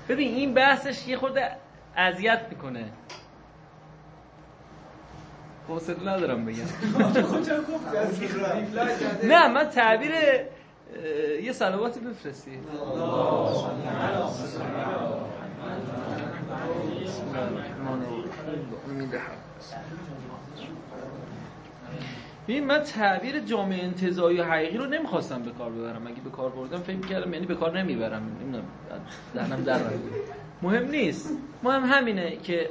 ببین این بحثش یه خورده اذیت میکنه، حوصله ندارم بگم. نه من تعبیر یه صلواتی بفرستی. ببین من تعبیر جامعه انتزاعی و حقیقی رو نمیخواستم به کار ببرم. اگه به کار بردم فکر می‌کردم یعنی به کار نمیبرم، نمیدونم دهنم در رفت. مهم نیست، مهم همینه که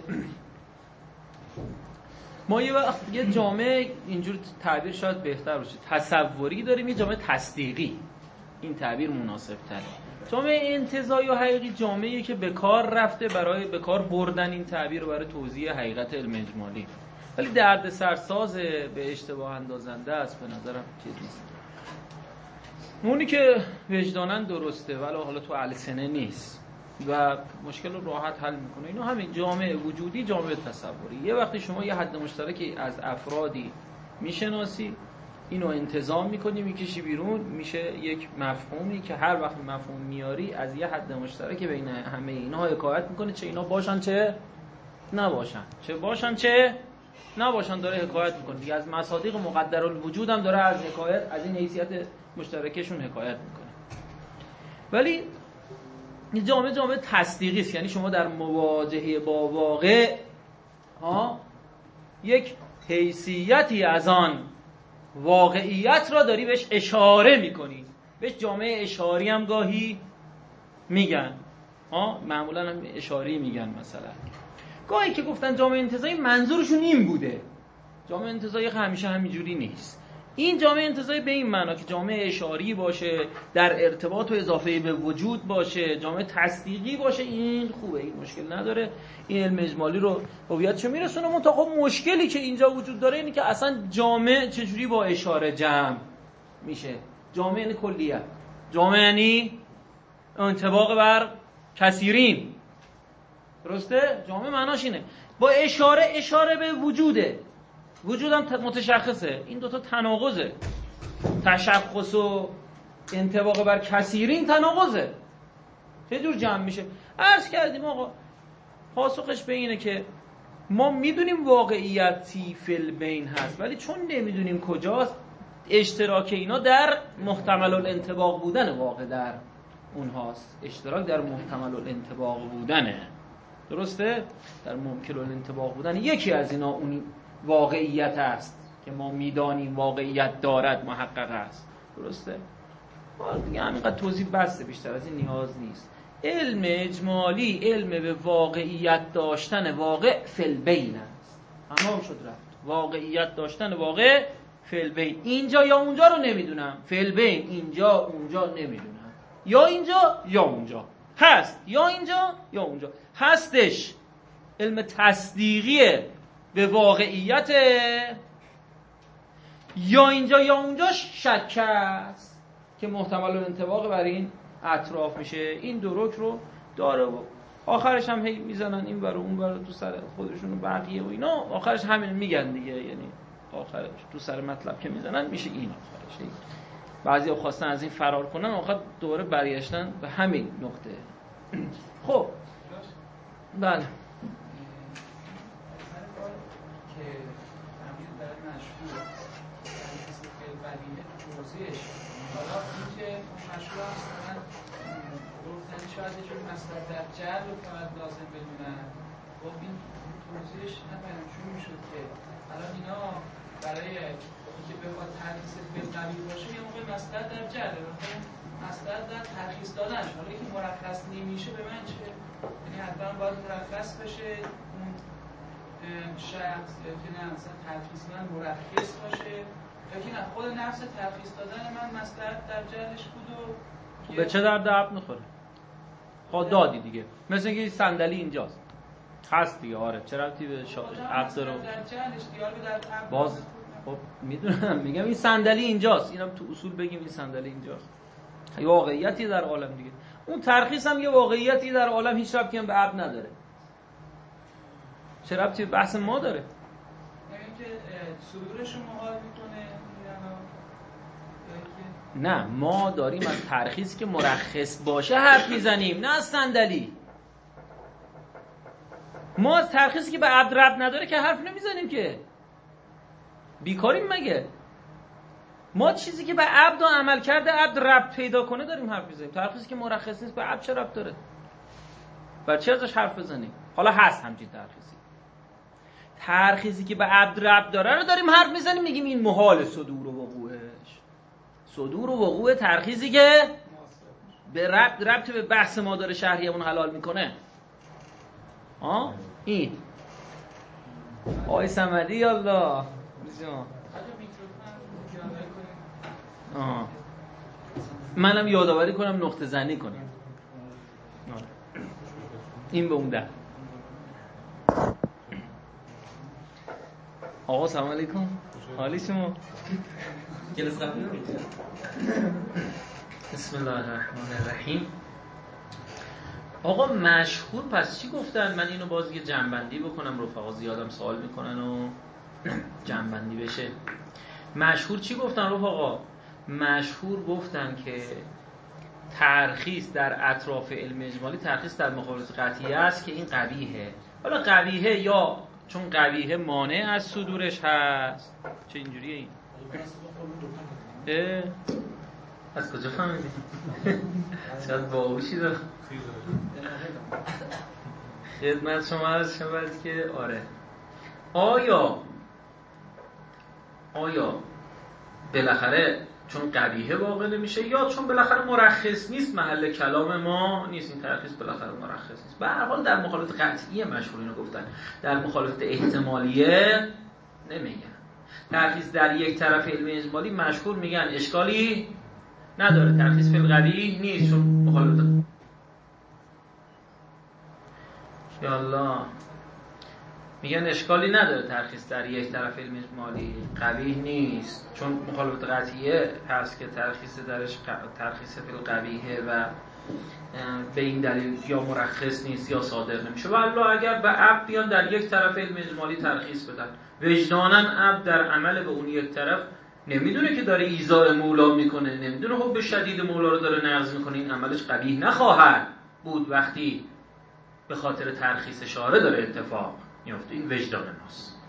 ما یه وقت یه جامعه اینجور تعبیر شاید بهتر باشه، تصوری داریم، یه جامعه تصدیقی. این تعبیر مناسب تره. جامعه انتزاعی و حقیقی جامعه‌ای که به کار رفته برای به کار بردن این تعبیر رو برای توضیح حقیقت علم اجمالی، ولی درد سرساز به اشتباه اندازنده است. به نظرم چیز نیست. اونی که وجداناً درسته ولی حالا تو السنه نیست و مشکل رو راحت حل میکنه. اینو همین جامعه وجودی، جامعه تصوری. یه وقتی شما یه حد مشترکی از افرادی میشناسی، اینو انتظام میکنی، میکشی بیرون، میشه یک مفهومی که هر وقت مفهوم میاری از یه حد مشترک بین همه اینها حکایت میکنه، چه اینا باشن چه نباشن، چه باشن چه نباشن، داره حکایت میکنه دیگه. از مصادیق مقدرالوجود هم داره از حکایت، از این حیثیت مشترکشون حکایت میکنه. ولی این جامعه تصدیقی است، یعنی شما در مواجهه با واقع یک حیثیتی از آن واقعیت را داری بهش اشاره میکنی. بهش جامعه اشاری هم گاهی میگن، معمولا هم اشاری میگن. مثلا گاهی که گفتن جامعه انتزاعی منظورشون این بوده. جامعه انتزاعی همیشه همینجوری نیست. این جامعه انتزاعی به این معنا که جامعه اشاری باشه، در ارتباط و اضافه به وجود باشه، جامعه تصدیقی باشه، این خوبه، این مشکل نداره. این علم اجمالی رو هویتشو میرسونه. منتها خب مشکلی که اینجا وجود داره اینه که اصلا جامعه چجوری با اشاره جمع میشه. جامعه یعنی کلیت، جامعه یعنی انطباق بر کثیرین، درسته؟ جامعه معناش اینه با اشاره به وجوده. وجودم متشخصه. این دوتا تناقضه. تشخص و انطباق بر کثیرین تناقضه. چه جور جمع میشه؟ عرض کردیم آقا پاسخش به اینه که ما میدونیم واقعیتی فی البین هست، ولی چون نمیدونیم کجاست، اشتراک اینا در محتمل الانطباق بودن واقع در اونهاست. اشتراک در محتمل الانطباق بودنه، درسته؟ در ممکن الانطباق بودن یکی از اینا اون واقعیت است که ما میدانیم واقعیت دارد، محقق است، درسته؟ دیگه همینقدر توضیح بسته، بیشتر از این نیاز نیست. علم اجمالی علم به واقعیت داشتن واقع فی البین است. تمام شد رفت. واقعیت داشتن واقع فی البین. اینجا یا اونجا رو نمیدونم، فی البین اینجا اونجا نمیدونم، یا اینجا یا اونجا هست، یا اینجا یا اونجا هستش. علم تصدیقیه به واقعیت، یا اینجا یا اونجا شک است که محتمل الانطباق بر این اطراف میشه. این دروک رو داره و آخرش هم هی میزنن این ور و اون ور تو سر خودشون و بقیه و اینا، آخرش همین میگن دیگه. یعنی آخرش تو سر مطلب که میزنن میشه این آخرش. بعضیا خواستن از این فرار کنن، آخر دوباره برگشتن به همین نقطه. خب بله حالا اینکه مشهور هست من گفتن شاید یه جوری مصدر در جعل رو فقط لازم بدونن. خب این توضیحش نمیدونم چون میشد که الان اینا برای اینکه بخواد ترخیص بالقوی باشه یه موقع مصدر در جعل، مصدر در ترخیص دادن. حالا که مرخص نمیشه به من چه؟ یعنی حتما باید مرخص بشه اون شخص، یا که نه مثلا ترخیص من مرخص باشه، لیکن خود نفس ترخیص دادن من مصدر در جعلش بود و به چه درد عقل میخوره؟ خب دادی دیگه. مثل اینکه صندلی اینجاست هست دیگه. آره چرا ربطی به عقل رو در جعلش دیار به در باز؟ خب میدونم، میگم این صندلی اینجاست، اینم تو اصول بگیم این صندلی اینجاست. یه واقعیتی در عالم دیگه. اون ترخیص هم یه واقعیتی در عالم، هیچ ربطی هم به عقل نداره. چه ربطی به بحث ما داره؟ یعنی که صدورش رو مقابل میکنه. نه ما داریم از ترخیصی که مرخص باشه حرف میزنیم، نه از صندلی. ما از ترخیصی که به عبد ربط نداره که حرف نمیزنیم که، بیکاریم مگه؟ ما چیزی که به عبد و عمل کرده عبد ربط پیدا کنه داریم حرف میزنیم. ترخیصی که مرخص نیست به عبد چه ربط داره؟ بر چه ازش حرف بزنیم؟ حالا هست همچین ترخیصی. ترخیصی که به عبد ربط داره رو داریم حرف میزنیم، میگیم این محال صدور و وقوعش. صدور و وقوع ترخیصی که به ربط به بحث ما داره شهریمون حلال میکنه. این آی صمدی یالله منم یادآوری کنم نقطه زنی کنیم. این به اون ده. آقا سلام علیکم، حالی شما؟ بسم الله الرحمن الرحیم. آقا مشهور پس چی گفتن؟ من اینو باز یه جنبندی بکنم، رفقا زیادم سوال میکنن و جنبندی بشه. مشهور چی گفتن رفقا؟ مشهور گفتن که ترخیص در اطراف علم اجمالی ترخیص در مخالفت قطعیه است که این قبیحه. حالا قبیحه یا چون قبیحه مانع از صدورش هست. چه اینجوریه این؟ از کجا فهمیدی؟ شاید باهوشی داره. خدمت شما عرض شود که آره. آیا بالاخره چون قبیحه واقع نمیشه یا چون بالاخره مرخص نیست، محل کلام ما نیست، این ترخیص بالاخره مرخص نیست. به هر حال در مخالفت قطعیه مشهور اینو گفتن، در مخالفت احتمالیه نمیگن. ترخیص در یک طرف علم اجمالی مشهور میگن اشکالی نداره، ترخیص فی القبیح نیست چون مخالفت. یالله میگن اشکالی نداره ترخیص در یک طرف علم اجمالی قبیح نیست چون مخالفت قطعیه هست که ترخیص درش ترخیص فی القبیحه و به این دلیل یا مرخص نیست یا صادر نمیشه. والله اگر به عبد بیان در یک طرف علم اجمالی ترخیص بدن، وجداناً عبد در عمل به اون یک طرف نمیدونه که داره ایذاء مولا میکنه، نمیدونه حب شدید مولا رو داره نقض میکنه، این عملش قبیح نخواهد بود وقتی به خاطر ترخیص شارع داره اتفاق میفته. این وجدان ماست،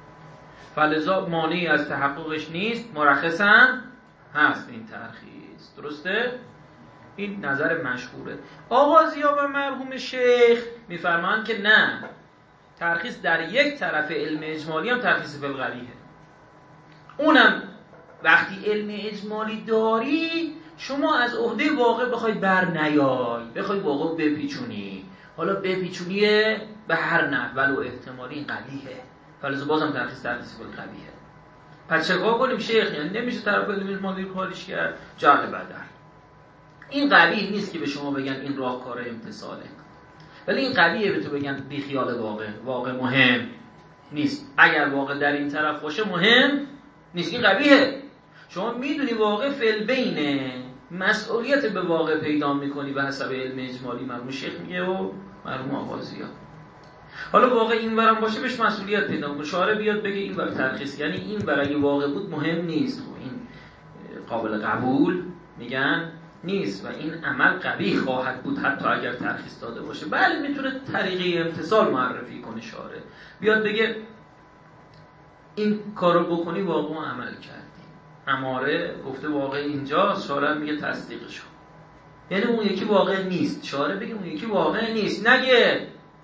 فلذا مانعی از تحققش نیست، مرخصاً هست این ترخیص. درسته؟ این نظر مشهوره. آغازیا و مرحوم شیخ میفرمایند که نه، ترخیص در یک طرف علم اجمالی هم ترخیص فی القبیحه. اونم وقتی علم اجمالی داری شما از عهده واقع بخوای بر نیای، بخوای واقع بپیچونی، حالا بپیچونیه به هر نحو ولو احتمالی این قبیحه، فلذا بازم ترخیص فی القبیحه. پس چگاه کنیم شیخ؟ یعنی نمیشه طرف علم اجمالی رو کاریش کرد؟ جهل بدل. این قبیح نیست که به شما بگن این راهکار امتثاله، ولی این قبیحه به تو بگن بی خیال واقع مهم نیست. اگر واقع در این طرف باشه مهم نیست، این قبیحه. شما میدونی واقع فالبینه، مسئولیت به واقع پیدا میکنی به حسب علم اجمالی مرحوم شیخ میگه و مرحوم آغازی ها. حالا واقع این ورم باشه بهش مسئولیت پیدا میکنه، شارع بیاد بگه این ور ترخیص، یعنی این ور اگه واقع بود مهم نیست، خب این قابل قبول میگن نیست و این عمل قبیح خواهد بود حتی اگر ترخیص داده باشه. بله میتونه طریقه امتثال معرفی کنه شارع، بیاد بگه این کارو بکنی واقع عمل کردی. اماره گفته واقع اینجاست، شارع میگه تصدیقش کن. یعنی اون یکی واقع نیست، شارع بگه اون یکی واقع نیست، نگه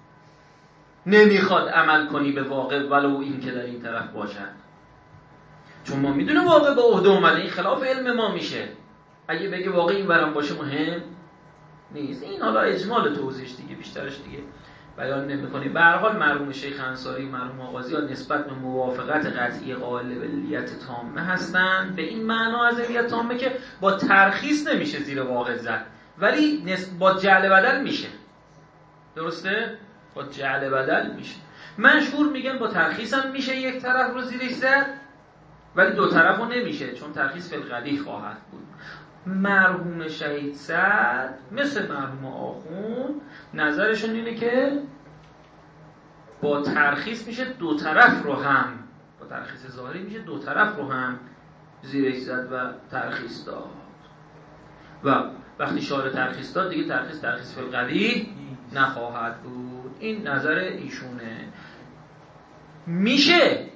نمیخواد عمل کنی به واقع ولو این که در این طرف باشد، چون ما میدونه واقع به عهده اومده، این خلاف علم ما میشه. اگه بگه واقع این برام باشه مهم نیست. این حالا اجمال توضیحش دیگه، بیشترش دیگه بیان نمی‌کنیم. به هر حال مرحوم شیخ انصاری، مرحوم آغازی ها نسبت به موافقت قطعی قائل به علیت تامه هستند، به این معنا از علیت تامه که با ترخیص نمیشه زیر واقع زد، ولی با جعل بدل میشه. درسته؟ با جعل بدل میشه. مشهور میگن با ترخیص هم میشه یک طرف رو زیرش زد، ولی دو طرف رو نمیشه چون ترخیص فی القبیح خواهد بود. مرحوم شهید سعد مثل مرحوم آخوند نظرشون اینه که با ترخیص میشه دو طرف رو هم، با ترخیص ظاهری میشه دو طرف رو هم زیرش زد و ترخیص داد. و وقتی شارع ترخیص داد دیگه ترخیص فی القبیح نخواهد بود. این نظر ایشونه. میشه،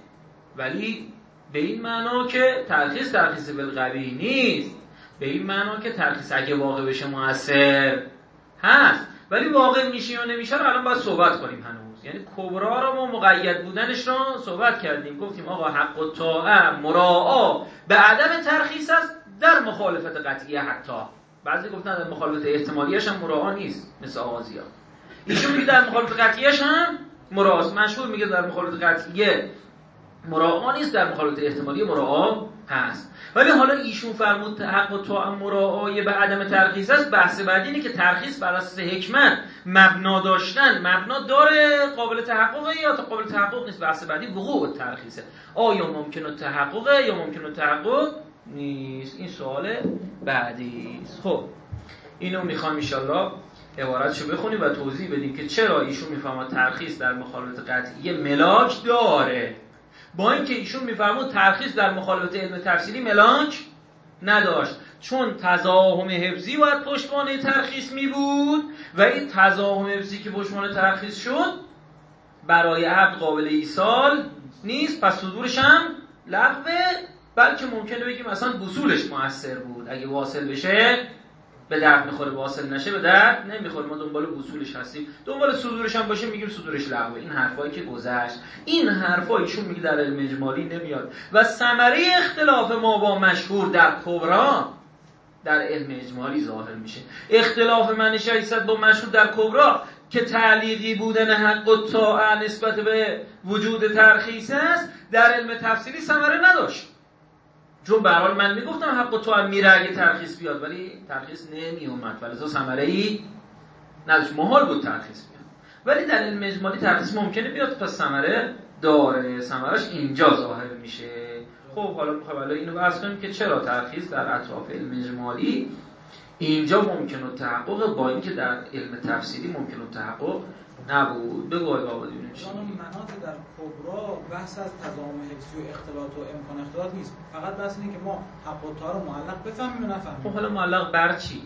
ولی به این معنا که ترخیص بالقوی نیست، به این معنا که ترخیص اگه واقع بشه مؤثر هست، ولی واقع میشه یا نمیشه رو الان باید صحبت کنیم هنوز. یعنی کبرا رو ما مقید بودنش رو صحبت کردیم، گفتیم آقا حق و طاعه مراعا به عدم ترخیص است در مخالفت قطعیه، حتی بعضی گفتن در مخالفت احتمالیش هم مراعا نیست مثل آغازی‌ها. ایشون میگه در مخالفت قطعیش هم مراعاست. مشهور میگه در مخالفت قطعیه مراعا نیست، در مخالفت احتمالی مراعا هست. ولی حالا ایشون فرمود حق و طاعه مراعای به عدم ترخیص است. بحث بعدی اینه که ترخیص بر اساس حکمت مبنا داشتن، مبنا داره، قابل تحققه یا قابل تحقق نیست. بحث بعدی وقوع ترخیصه، آیا ممکنه تحققه یا ممکنه تحقق نیست. این سوال بعدی است. خب اینو میخوام ان شاءالله عبارتشو بخونیم و توضیح بدیم که چرا ایشون میفهمه ترخیص در مخالفت قطعی ملاک داره، با اینکه ایشون میفرمود ترخیص در مخالفت علم تفصیلی ملاک نداشت، چون تضاهم حفظی باید پشتوانه ترخیص می بود و این تضاهم حفظی که پشتوانه ترخیص شد برای عقد قابل ایصال نیست، پس صدورش هم لغوه، بلکه ممکنه بگیم اصلا وصولش مؤثر بود. اگه واصل بشه به درد میخوره، واصل نشه به درد نمیخوره. ما دنبال وصولش هستیم، دنبال صدورش هم باشیم میگیم صدورش لغوه. این حرفایی که گذشت، این حرفا ایشون میگه در علم اجمالی نمیاد و ثمره اختلاف ما با مشهور در کبرا در علم اجمالی ظاهر میشه. اختلاف من 600 با مشهور در کبرا که تعلیقی بودن حق و طاعه نسبت به وجود ترخیص است، در علم تفصیلی ثمره نداشت. چون به هر حال من میگفتم حق و طاعه میره اگه ترخیص بیاد، ولی ترخیص نمی اومد، ولذا ثمره‌ای نداشت، محال بود ترخیص بیاد. ولی در علم اجمالی ترخیص ممکنه بیاد، پس ثمره داره، ثمرش اینجا ظاهر میشه. خب حالا میخوایم اینو بحث کنیم که چرا ترخیص در اطراف علم اجمالی اینجا ممکنه تحقق با اینکه در علم تفصیلی ممکنه تحقق نبود. بگو آقا بدونیم چی مناطق در کبرا بحث از تضامن حفظی و اختلاط و امکان اختلاط نیست، فقط بحث اینه که ما حق و طاعه رو معلق بفهمیم و نفهمیم. خب حالا معلق بر چی؟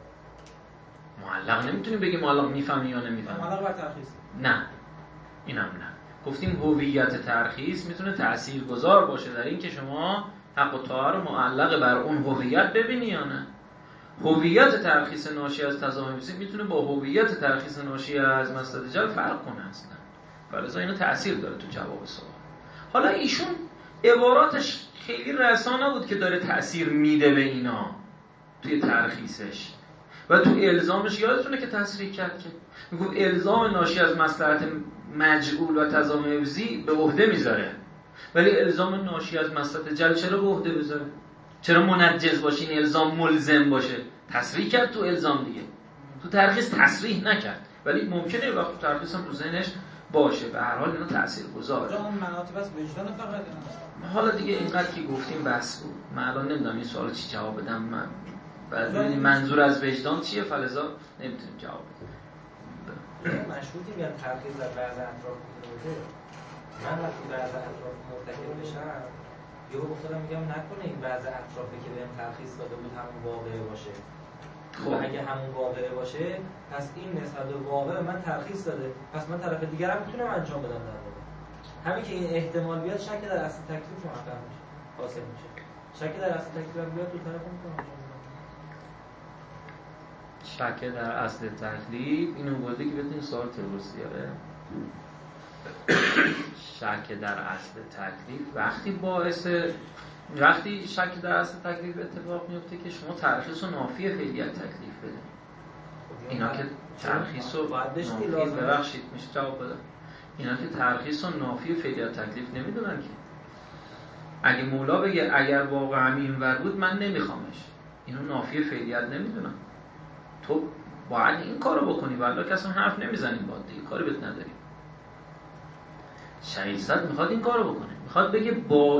معلق نمیتونیم بگیم معلق میفهمی یا نمیفهمی. معلق بر ترخیص نه، اینم نه. گفتیم هویت ترخیص میتونه تاثیرگذار باشه در این که شما حق و طاعه رو معلق بر اون هویت ببینی یا نه. هویت ترخیص ناشی از تضامن حفظی میتونه با هویت ترخیص ناشی از مصلحت جلب فرق کنه اصلا، فلذا اینو تأثیر داره تو جواب سوال. حالا ایشون عباراتش خیلی رسا نبود که داره تأثیر میده به اینا توی ترخیصش و تو الزامش. یادتونه که تصریح کرد که میگفت الزام ناشی از مصلحت مجعول و تضامن حفظی به عهده میذاره، ولی الزام ناشی از مصلحت جلب چرا به عهده بذاره؟ چرا منجز باشه؟ این الزام ملزم باشه. تصریح کرد تو الزام دیگه، تو ترخیص تصریح نکرد، ولی ممکنه وقت تو ترخیص هم تو ذهنش باشه. به هر حال اینا تاثیرگذاره. اون مناطق بس وجدان فقط. حالا دیگه اینقدر که گفتیم بس بود. من الان نمیدونم این سوالو چی جواب بدم. من منظور از وجدان چیه، فلذا نمیتونیم جواب بدیم. مشروطی میگن ترخیص در بعض اطراف میفته. من وقتی بعض اطراف مرتکب بشم یهو افتادم میگم نکنه این بعض اطرافی که بهم ترخیص داده بود همون واقعه باشه. خب اگه همون واقعه باشه پس این نسبت به واقعه من ترخیص داده، پس من طرف دیگر هم میتونم انجام بدم در واقع. همین که این احتمال بیاد شک در اصل تکلیف محقق میشه، حاصل میشه. شک در اصل تکلیف بیاد تو طرف میتونم انجام بدم. شک در اصل تکلیف اینو گفته که بتونین سوال درستی داره. شک در اصل تکلیف وقتی شک در اصل تکلیف اتفاق میفته که شما ترخیص و نافی فعلیت تکلیف بده. اینا که ترخیص و نافی ببخشید میشه جواب بده. اینا که ترخیص و نافی فعلیت تکلیف نمیدونن که. اگه مولا بگه اگر واقعا اینور بود من نمیخوامش، اینو نافی فعلیت نمیدونن. تو باید این کارو بکنی والله کسی حرف نمیزنیم با دیگه کاری بهت نداریم. شریعت میخواد این کارو بکنه، میخواد بگه با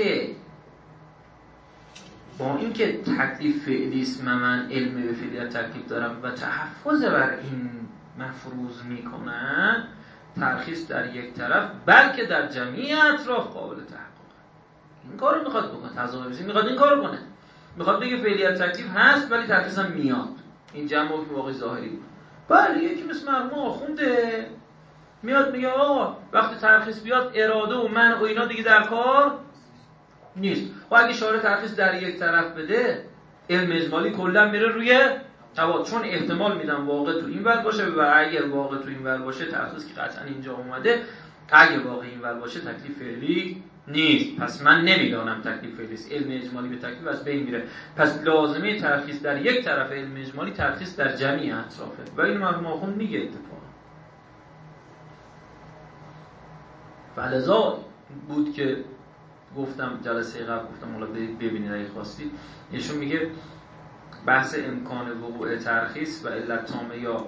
اینکه تکلیف فعلی است من علم به فعلیت تکلیف دارم و تحفظ بر این مفروض میکنن، ترخیص در یک طرف بلکه در جمعی اطراف قابل تحقق. این کارو میخواد بکنه. تضامن میخواد این کارو کنه، میخواد بگه فعلیت تکلیف هست ولی ترخیص هم میاد. این جمع که واقعی ظاهری بود. بله یکی مثل مرحوم آخونده میاد میگه آقا وقتی ترخیص بیاد اراده و منع و اینا دیگه در کار نیست. خب اگه شارع ترخیص در یک طرف بده، علم اجمالی کلا میره روی تبادل، چون احتمال میدم واقع تو این ور باشه و اگر واقع تو این ور باشه ترخیص که قطعا اینجا اومده، اگه واقع این ور باشه تکلیف فعلی نیست. پس من نمیدانم تکلیف فعلی است، علم اجمالی به تکلیف از بین میره. پس لازمه ترخیص در یک طرف علم اجمالی ترخیص در جمعی اطرافه و این مرحوم آخوند میگه اتفاقا. فلذا بود که گفتم جلسه قبل گفتم حالا ببینید اگه خواستید، ایشون میگه بحث امکان وقوع ترخیص و علت تامه یا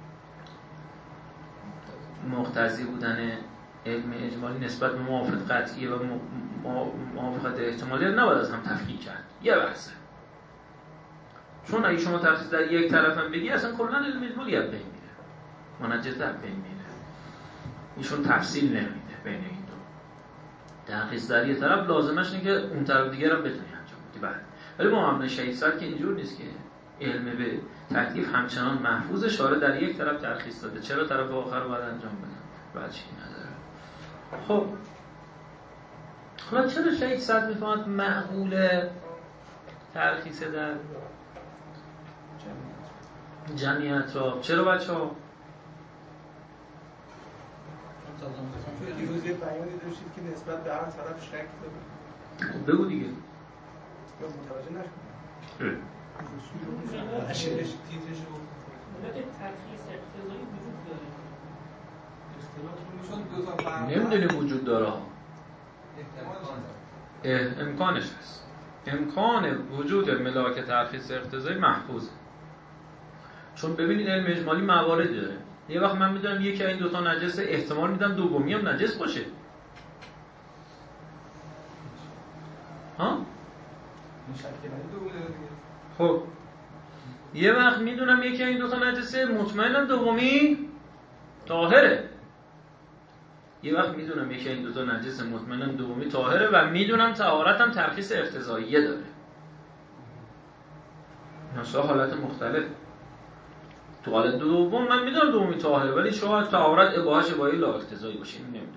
مقتضی بودن علم اجمالی نسبت به موافقت قطعی و موافقت احتمالی نباید از هم تفکیک کرد. یه بحثه، چون اگه شما ترخیص در یک طرف هم بگی اصلا کلا علم اجمالی از بین میره، منجز از بین میره. ایشون تفصیل نمیده بین این دو. ترخیص در یک طرف لازمش اینه که اون طرف دیگر هم بتونی انجام بدی. بعد ولی معامله شهید سر که اینجور نیست که علم به تکلیف همچنان محفوظ، شارع در یک طرف ترخیص داده، چرا طرف آخر رو باید انجام بدن؟ بچه نداره. خب حالا چرا شهید سر میفهمد معقول ترخیص در جمعیت را؟ چرا بچه ها؟ دیروز یه بیانی داشتید که نسبت به هر طرف شک داره. خب بگو دیگه. یا متوجه نشدم. اشیرش تیترش رو مدت ترخیص اقتضایی وجود داره. اصطلاح رو نمیدونی وجود داره. امکانش هست. امکان وجود ملاک ترخیص اقتضایی محفوظه. چون ببینید علم اجمالی مواردی داره. یه وقت من میدونم یکی این دوتا نجسه، احتمال میدم دومی هم نجس باشه. ها؟ خب یه وقت میدونم یکی این دوتا نجسه، مطمئنم دومی طاهره. یه وقت میدونم یکی این دوتا نجسه، مطمئنم دومی طاهره و میدونم طهارتم ترخیص اقتضاییه داره. مثلا حالت مختلف. تو حالت دوم من میدونم دومی طاهره ولی شاید طهارت اباحش اباحی لا اقتضایی باشه، این نمیدونم.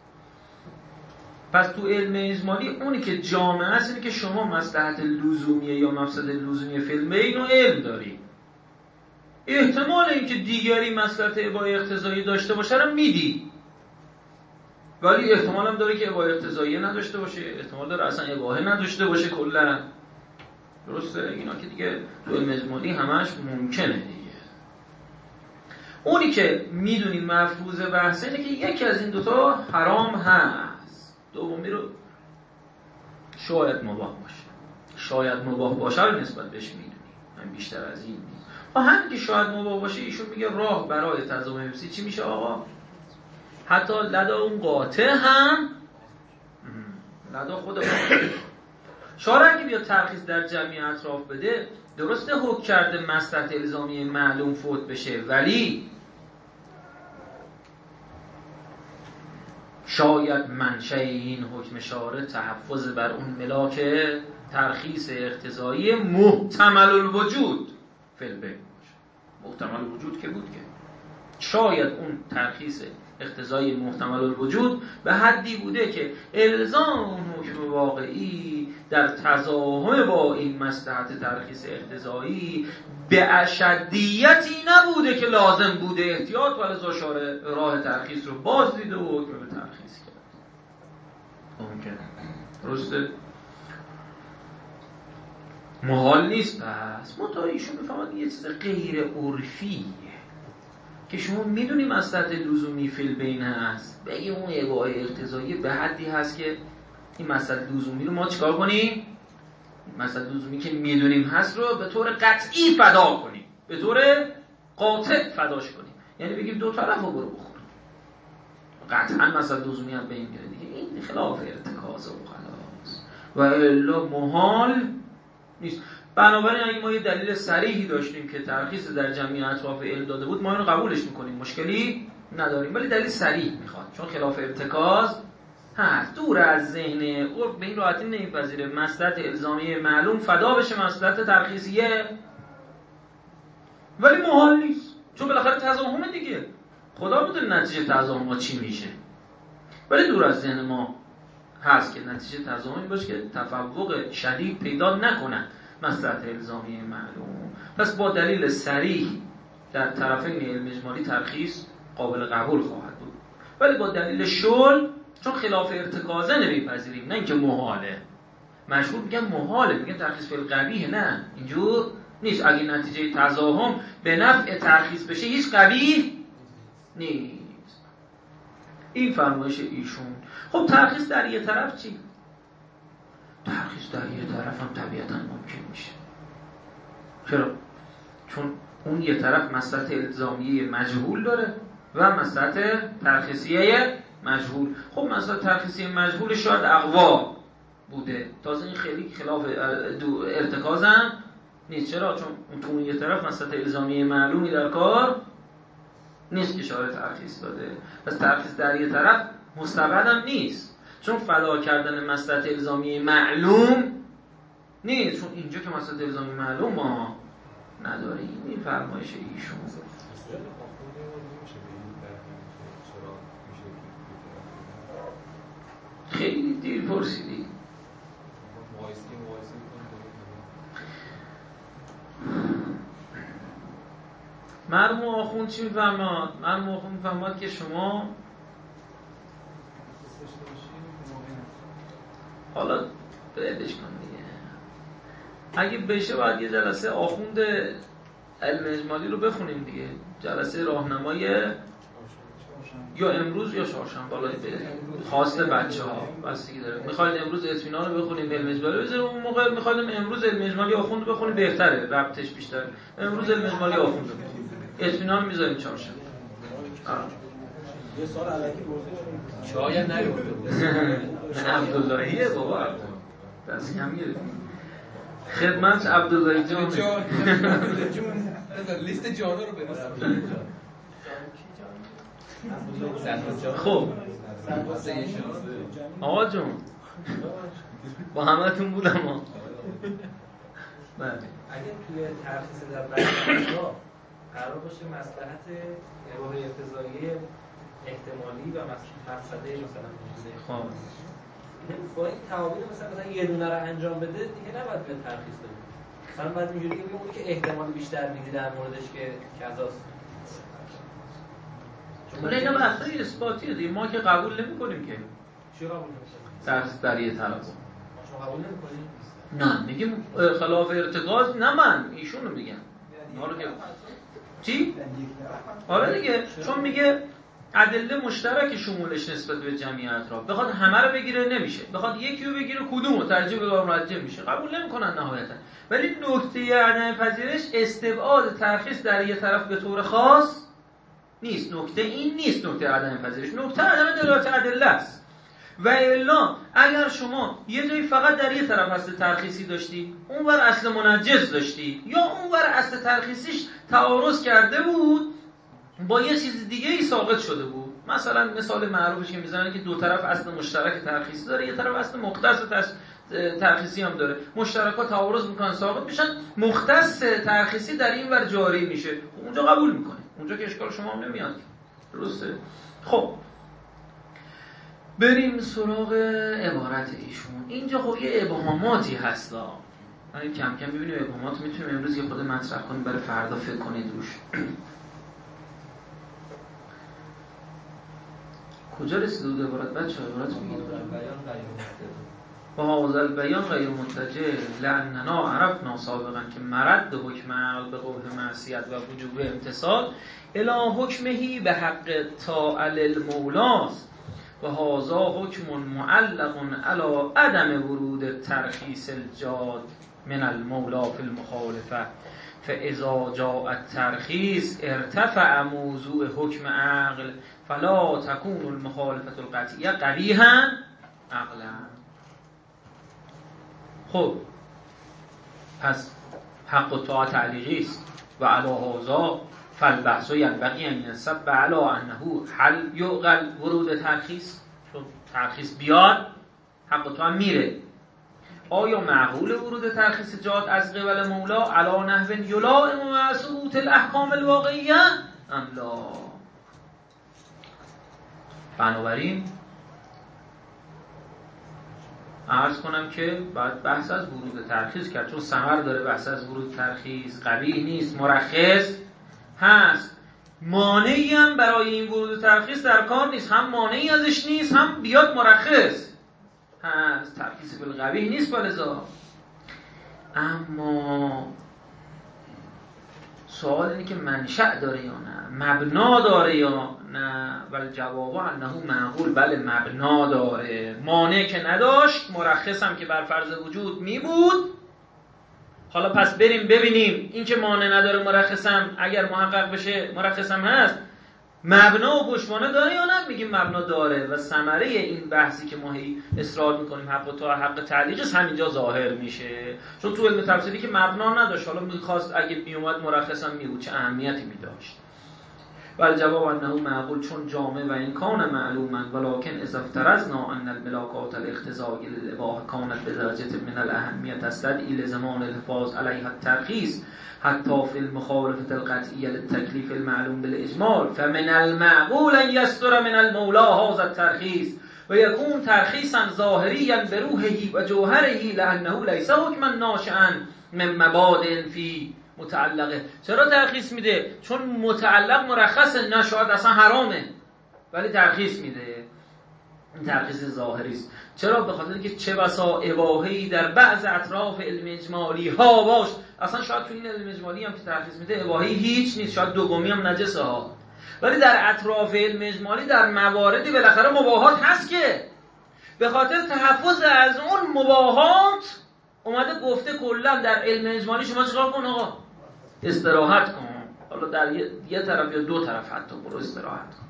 پس تو علم اجمالی اونی که جامع است اینه که شما مصلحت لزومیه یا مفسد لزومی فیلم اینو علم داری، احتمال اینکه دیگری مصلحت اباحی اقتضایی داشته باشه رو میدی، ولی احتمال هم داره که اباحی اقتضایی نداشته باشه، احتمال داره اصلا اباحه نداشته باشه کلا. درسته؟ اینا که دیگه تو علم اجمالی همش ممکنه دیگه. اونی که میدونی مفروض بحثه اینه که یکی از این دوتا حرام هست، دومی رو شاید مباح باشه. شاید مباح باشه رو نسبت بهش میدونی، من بیشتر از این نیست. و همین که شاید مباح باشه ایشون میگه راه برای تضامن حفظی چی میشه آقا؟ حتی لدا اون قاطع هم لدا خود قاطع. شارع اگه بیاد ترخیص در جمعی اطراف بده، درسته حکم کرده مصلحت الزامی معلوم فوت بشه، ولی شاید منشأ این حکم شارع تحفظ بر اون ملاک ترخیص اقتضایی محتمل الوجود فعل بین باشه. محتمل الوجود که بود که شاید اون ترخیص اقتضایی محتمل الوجود به حدی بوده که الزام اون حکم واقعی در تضاهم با این مصلحت ترخیص اقتضایی به اشدیتی نبوده که لازم بوده احتیاط، ولذا شارع راه ترخیص رو باز دیده و حکم به ترخیص کرد. ممکنه درسته؟ محال نیست. پس متایشون بفهمد یه چیز غیر عرفیه که شما میدونی مصلحت لزومی فی البین هست، بگی اون اباحه اقتضایی به حدی هست که این مصلحت لزومی رو ما چیکار کنیم؟ مصلحت لزومی که میدونیم هست رو به طور قطعی فدا کنیم، به طور قاطع فداش کنیم، یعنی بگیم دو طرف رو برو بخور، قطعا مصلحت لزومی هم به این میره دیگه. این خلاف ارتکاز و خلاص و الا محال نیست. بنابراین اگه ما یه دلیل صریحی داشتیم که ترخیص در جمعی اطراف علم داده بود، ما اینو قبولش میکنیم، مشکلی نداریم، ولی دلیل صریح میخواد، چون خلاف ارتکاز هست، دور از ذهن عرف، به این راحتی نمیپذیره مصلحت الزامی معلوم فدا بشه مصلحت ترخیصیه، ولی محال نیست، چون بالاخره تضاهمه دیگه. خدا میدونه نتیجه تضامن ما چی میشه، ولی دور از ذهن ما هست که نتیجه تضامن باشه که تفوق شدید پیدا نکنن مصلحت الزامی معلوم. پس با دلیل صریح در طرفین علم اجمالی ترخیص قابل قبول خواهد بود، ولی با دلیل شل چون خلاف ارتکازه نمیپذیریم، نه اینکه محاله. مشهور میگن محاله، میگن ترخیص فعل قبیح، نه اینجور نیست. اگه نتیجه تضاهم به نفع ترخیص بشه هیچ قبیح نیست. این فرمایش ایشون. خب ترخیص در یه طرف چی؟ ترخیص در یه طرف هم طبیعتا ممکن میشه. چرا؟ چون اون یه طرف مصلحت الزامیه مجهول داره و مصلحت ترخیصیه مجهول. خب مصلحت ترخیصیه مجهول شاید اقوا بوده، تازه این خیلی خلاف ارتکاز هم نیست. چرا؟ چون تو اون یه طرف مصلحت الزامیه معلومی در کار نیست که اشاره ترخیص داده. پس ترخیص در یه طرف مستبد هم نیست، چون فدا کردن مصلحت الزامی معلوم نیست، چون اینجا که مصلحت الزامی معلوم ما نداریم. این فرمایش ایشون. خیلی دیر پرسیدی. مرحوم آخوند چی میفرماد؟ مرحوم آخوند میفرماد که شما حالا بهدش کن دیگه، اگه بشه باید یه جلسه آخوند علم اجمالی رو بخونیم دیگه، جلسه راهنمای یا امروز یا چهارشنبه، بالا خواسته بچه‌ها بستگی داره. میخواید امروز اطمینان رو بخونیم علم اجمالی بذاریم، اون موقع میخواید امروز علم اجمالی آخوند رو بخونیم بهتره، ربطش بیشتره. امروز علم اجمالی آخوند رو اطمینان میذاریم چهارشنبه. یه سال الکی بوده شاید نیورده عبداللهیه بابا، دست کم میره خدمت عبداللهی جون. لیست جانا رو برسیم. خب آقا جون با همه تون بودم ها. اگه توی ترخیص در بحث‌ها قرار باشه مصلحت ارائه ارتضایی احتمالی و مفسده مثلا موجوده، خب با این تعابیر مثلا یه دونه رو انجام بده دیگه نباید به ترخیص بده. مثلا باید اینجوری بگیم اونی که احتمال بیشتر میدی در موردش که کذاست. ولی اینا بحثای اثباتیه دیگه، ما که قبول نمی‌کنیم که. چی قبول نمی‌کنیم؟ ترخیص در یه طرف. شما قبول نمی‌کنید؟ نه میگیم خلاف ارتکاز، نه من ایشونو میگم. حالا که چی؟ آره دیگه، چون میگه ادله مشترک شمولش نسبت به جمعی اطراف، بخواد همه رو بگیره نمیشه، بخواد یکی رو بگیره کدومو ترجیح بده مرجح میشه، قبول نمیکنن نهایتا. ولی نکته عدم پذیرش استبعاد ترخیص در یه طرف به طور خاص نیست. نکته این نیست نکته عدم پذیرش، نکته عدم دلالت ادله است. و الا اگر شما یه جایی فقط در یه طرف اصل ترخیصی داشتی، اونور اصل منجز داشتی، یا اونور اصل ترخیصیش تعارض کرده بود با یه چیز دیگه ای ساقط شده بود، مثلا مثال معروفش که میزنن که دو طرف اصل مشترک ترخیصی داره، یه طرف اصل مختص ترخیصی هم داره، مشترکا تعارض میکنن ساقط میشن، مختص ترخیصی در این ور جاری میشه، اونجا قبول میکنه، اونجا که اشکال شما هم نمیاد. درسته؟ خب بریم سراغ عبارت ایشون. اینجا خب یه ابهاماتی هستا، من کم کم ببینیم ابهامات میتونیم امروز یه خود مطرح کنیم برای فردا فکر کنید روش. کجا رسید بود عبارت بچه؟ عبارت میگید و هذا البیان غیر متجه لاننا عرفنا سابقا که مرد حکم عقل به قبح معصیت و وجوب امتصال الی حکمهی به حق طاعه المولاست و هذا حکم معلق علی عدم ورود ترخیص الجاد من المولا فی المخالفه فاذا جاء الترخیص ارتفع موضوع حکم عقل فلا تكون المخالفه القطعیه قبیحا عقلا. خب پس حق الطاعه تعلیقی است و علی هذا فالبحث ینبغی ان ينصب علی انه هل یعقل ورود ترخیص، چون ترخیص بیاد حق الطاعه میره، آیا معقول ورود ترخیص جاد از قبل مولا علی نحو یلائم مع ثبوت الاحکام الواقعیه ام لا؟ بنابراین عرض کنم که باید بحث از ورود ترخیص کرد، چون ثمر داره بحث از ورود ترخیص، قبیح نیست، مرخص هست. مانعی هم برای این ورود ترخیص در کار نیست، هم مانعی ازش نیست هم بیاد مرخص هست، ترخیص بالقبیح نیست بالذات. اما سوال اینه که منشأ داره یا نه، مبنا داره یا نه. ولی جواب انه معقول، بله مبنا داره. مانع که نداشت، مرخص هم که بر فرض وجود می بود. حالا پس بریم ببینیم این که مانع نداره مرخصم اگر محقق بشه مرخصم هست، مبنا و پشتوانه داره یا نه؟ میگیم مبنا داره و ثمره این بحثی که ما هی اصرار میکنیم حق و تا حق تعلیق است همینجا ظاهر میشه. چون تو علم تفسیری که مبنا نداشت، حالا میخواست اگه میومد مرخصم میبود چه اهمیتی میداشت. ولی جواب انه معقول، چون جامع و این کان معلوما ولکن اذا افترضنا ان الملاکات الاقتضائیه للاباحه کانت بدرجه من الاهمیت تستدعی لزمان الحفاظ علیها الترخیص حتی فی المخالفه القطعیه للتکلیف المعلوم بالاجمال فمن المعقول ان یصدر من المولى هذا الترخیص و یکون ترخیصا ظاهریا بروحه و جوهره لانه لیس حکما ناشئا من مبادئ فی متعلقه. چرا ترخیص میده؟ چون متعلق مرخصه، نه شاید اصلا حرامه ولی ترخیص میده. این ترخیص ظاهری است. چرا؟ به خاطر اینکه چه بسا اباحه‌ای در بعض اطراف علم اجمالی ها باش، اصلا شاید تو این علم اجمالی هم که ترخیص میده اباحه‌ای هیچ نیست، شاید دومی هم نجسه ها، ولی در اطراف علم اجمالی در مواردی بالاخره مباحات هست که به خاطر تحفظ از اون مباحات اومده گفته کلا در علم اجمالی شما چیکار کن آقا؟ استراحت کن. حالا در یه طرف یا دو طرف حتی برو استراحت کن.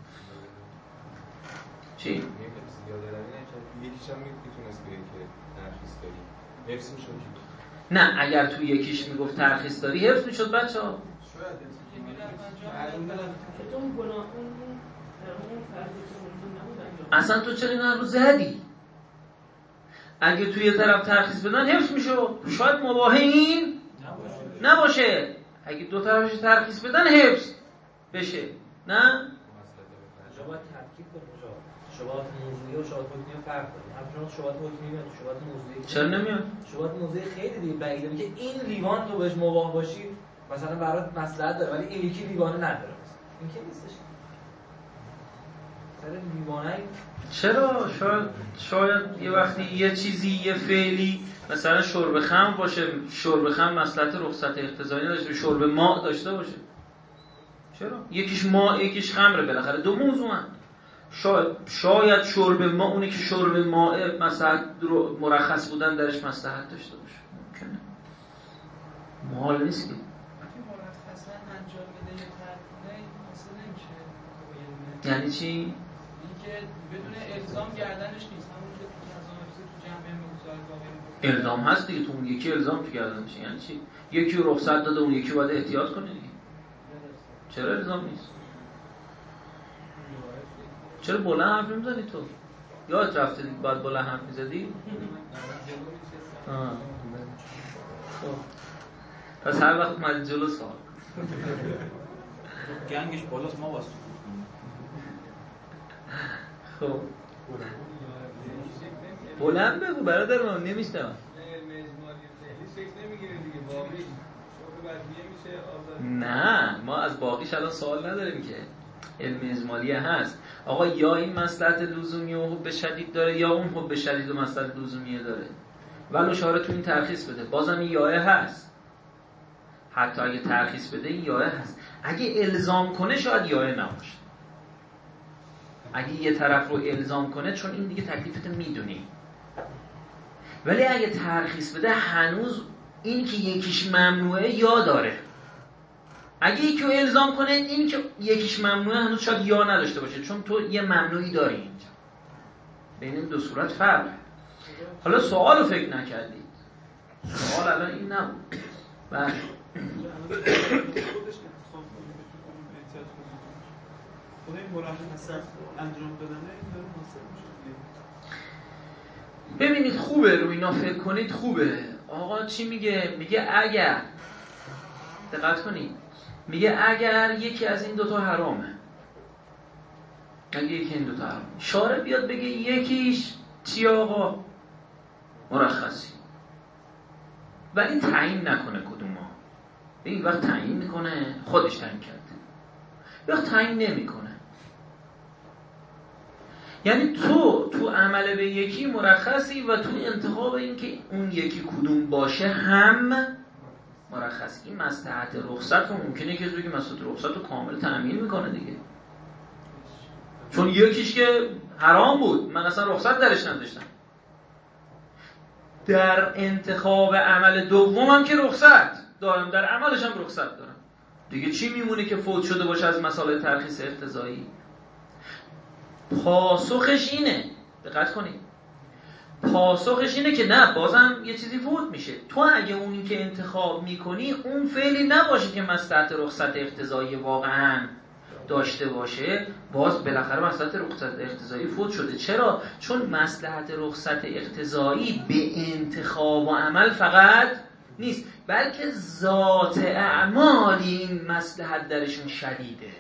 چی؟ یکیش هم میتونست بگه که ترخیص داری حفظ میشد. نه اگر تو یکیش میگفت ترخیص داری حفظ میشد بچه ها. اصلا تو چرا این رو زدی؟ اگه توی یه طرف ترخیص بدن حفظ میشد، شاید مباح این نباشه. اگه دو طرفش ترخیص بدن حفظ بشه. نه؟ شباهت ترکیب کنیم. شباهت موضوعی و شباهت حکمی فرق داره. همچنان شباهت حکمی میاد، شباهت موضوعی چرا نمیاد؟ شباهت موضوعی خیلی دیگه بعیده که این لیوان تو بهش مباح باشی مثلا برات مصلحت داره ولی این یکی لیوانه نداره. این که نیستش. سر لیوانه چرا؟ شاید یه وقتی یه چیزی یه فعلی مثلا شرب خمر باشه، شرب خمر مصلحت رخصت اقتضایی نداشته، شرب ماء داشته باشه. چرا؟ یکیش ماء یکیش خمره، بالاخره دو موضوع هست. شاید شرب ماء اونی که شرب ماء مثلا مرخص بودن درش مصلحت داشته باشه، ممکنه. محال نیست که مرخصا انجام بده یا ترک کنه این مسئله نمیشه. یعنی چی؟ اینکه بدون الزام گردنش نیست، همون که تو جمعه موضوع واقعی الزام هست دیگه، تو اون یکی الزام تو گردنش. یعنی چی؟ یکی رو رخصت داده اون یکی باید احتیاط کنه دیگه. چرا الزام نیست؟ چرا بلند حرف نمیزنی تو؟ یاد رفته باید بلند حرف میزدی؟ پس هر وقت اومدی جلو سوال گنگش بالاست ما واسه خب بلند بگو برادر من نمیشتم. نه ما از باقیش الان سوال نداریم که علم اجمالیه هست. آقا یا این مصلحت لزومی و حب شدید داره یا اون حب شدید و مصلحت لزومیه داره. ولو شاره تو این ترخیص بده بازم این یایه هست. حتی اگه ترخیص بده این یایه هست. اگه الزام کنه شاید یایه نباشه. اگه یه طرف رو الزام کنه چون این دیگه تکلیفت میدونی. ولی اگه ترخیص بده هنوز این که یکیش ممنوعه یا داره. اگه یکی رو الزام کنه این که یکیش ممنوعه هنوز شاید یا نداشته باشه، چون تو یه ممنوعی داری اینجا. بین این دو صورت فرقه. حالا سوال رو فکر نکردید. سوال الان این نبود. بله. ببینید خوبه روی اینا فکر کنید خوبه. آقا چی میگه؟ میگه اگر دقت کنید، میگه اگر یکی از این دوتا حرامه، اگه یکی این دوتا شارع بیاد بگه یکیش چی آقا مرخصی، ولی تعیین نکنه کدوما، این وقت تعیین میکنه خودش تعیین کرده، وقت تعیین نمیکنه. یعنی تو عمل به یکی مرخصی و تو انتخاب این که اون یکی کدوم باشه هم مرخصی. این مصلحت رخصت رو ممکنه که بگه مصلحت رخصت رو کامل تأمین میکنه دیگه، چون یکیش که حرام بود من اصلا رخصت درش نداشتم. در انتخاب عمل دومم که رخصت دارم، در عملش هم رخصت دارم دیگه. چی میمونه که فوت شده باشه از مسائل ترخیص اقتضایی؟ پاسخش اینه، دقت کنید، پاسخش اینه که نه، بازم یه چیزی فوت میشه. تو اگه اونی که انتخاب میکنی اون فعلی نباشه که مصلحت رخصت اقتضایی واقعا داشته باشه، باز بالاخره مصلحت رخصت اقتضایی فوت شده. چرا؟ چون مصلحت رخصت اقتضایی به انتخاب و عمل فقط نیست، بلکه ذات اعمال این مصلحت درشون شدیده.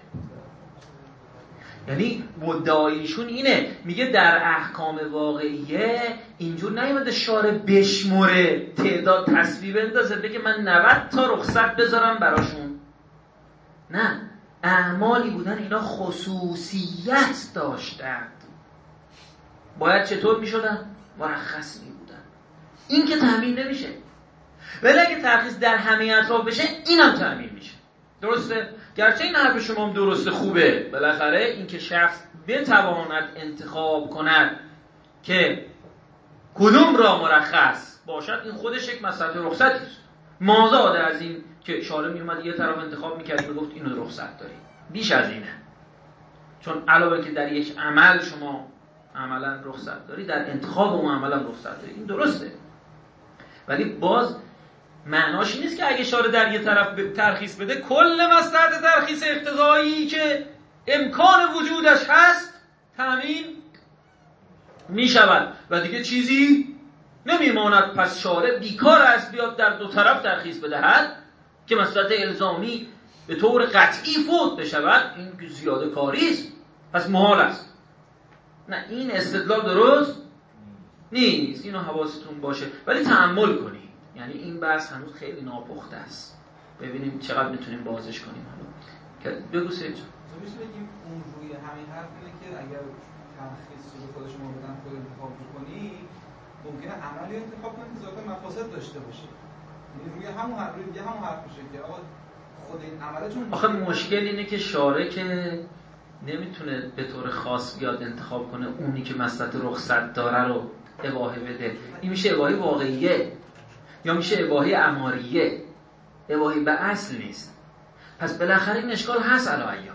یعنی مدعایشون اینه، میگه در احکام واقعیه اینجور نیومده شارع بشمره تعداد تصویب اندازه بگه من 90 تا رخصت بذارم براشون، نه، اعمالی بودن اینا خصوصیت داشتند، باید چطور میشدن؟ مرخص میبودن. این که تأمین نمیشه، ولی اگه ترخیص در همه اطراف بشه اینم تأمین میشه. درسته؟ گرچه این حرف شما هم درسته، خوبه، بالاخره این که شخص بتواند انتخاب کند که کدوم را مرخص باشد، این خودش یک مسئله رخصتی است. مازاد از این که شارع میومد یه طرف انتخاب میکرد میگفت اینو رخصت داری، بیش از اینه. چون علاوه که در یک عمل شما عملا رخصت داری، در انتخاب اون عملا رخصت داری، این درسته. ولی باز معناش این نیست که اگه شارع در یه طرف ترخیص بده کل مصلحت ترخیص اقتضایی که امکان وجودش هست تأمین می شود و دیگه چیزی نمیماند. پس شارع بیکار است بیاد در دو طرف ترخیص بدهد که مصلحت الزامی به طور قطعی فوت بشود، این زیاده کاری است، پس محال است. نه، این استدلال درست نیست، اینو حواستون باشه. ولی تأمل کنید، یعنی این بحث هنوز خیلی ناپخته است، ببینیم چقدر میتونیم بازش کنیم. حالا بگو سید جان. میشه بگیم اون روی همین حرف اینه که اگر ترخیص رو خود شما بدن خود انتخاب کنی، ممکنه عملی انتخاب کنی که ذاتا مفاسد داشته باشه. یعنی روی همون حرف میشه که آقا خود این عمله چون آخه مشکل اینه که شارع که نمیتونه به طور خاص بیاد انتخاب کنه اونی که مصلحت رخصت داره رو اباحه بده. این میشه اباحه واقعیه یا میشه اباحه اماریه، اباحه به اصل نیست. پس بالاخره این اشکال هست علیه.